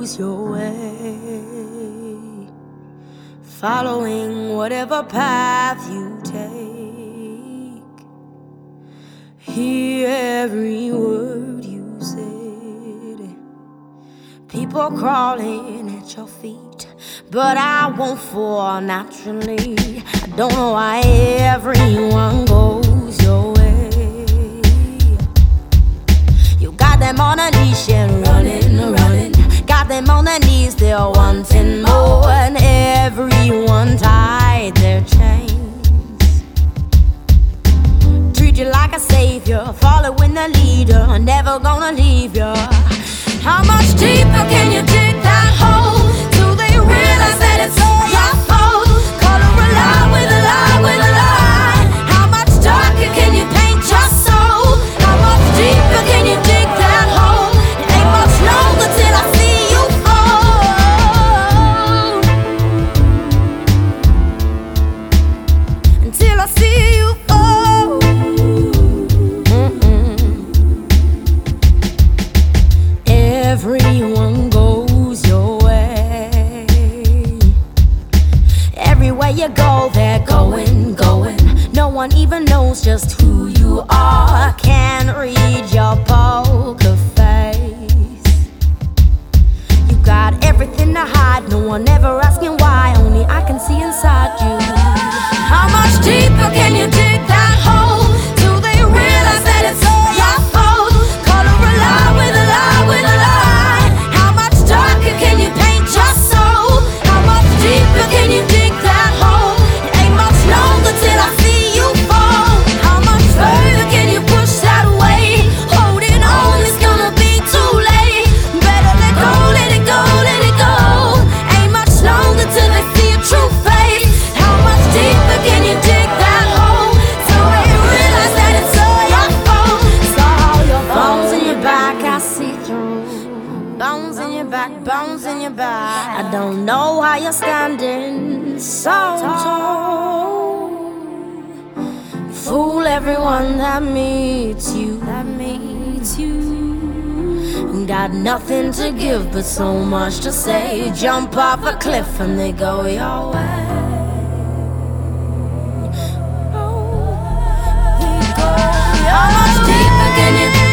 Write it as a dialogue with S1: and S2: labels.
S1: goes your way, following whatever path you take. Hear every word you said, people crawling at your feet, but I won't fall naturally. I don't know why everyone goes your way. You got them on a leash and running, running. Got them on their knees, they're wanting more, and everyone tied their chains. Treat you like a savior, following the leader, never gonna leave you. How much deeper can you dig that hole till they realize that it's all your fault? Color a lie with a lie with a lie. How much darker can you paint your soul? How much deeper can you dig that hole? It ain't much longer till I see you fall. Until I see you fall. Everyone goes your way. Everywhere you go, they're going, going. No one even knows just who you are. Can't read your poker face. You got everything to hide, no one ever asking why. Only I can see inside you. How much deeper can you dig that hole till they realize that it's all your fault? Color a lie with a lie with a lie. How much darker can you paint your soul? How much deeper can you dig that hole? It ain't much longer till I see you fall. How much further can you push that away? Holding on is gonna be too late. Better let go, let it go, let it go. Ain't much longer till they see your true face. How much deeper can you dig that hole till they realize that it's all your fault? Saw your bones in your back, I see through. Bones in your back, bones in your back. I don't know how you're standing so tall. Fool everyone that meets you, that meets you. Got nothing to give but so much to say. Jump off a cliff and they go your way. How much deeper can you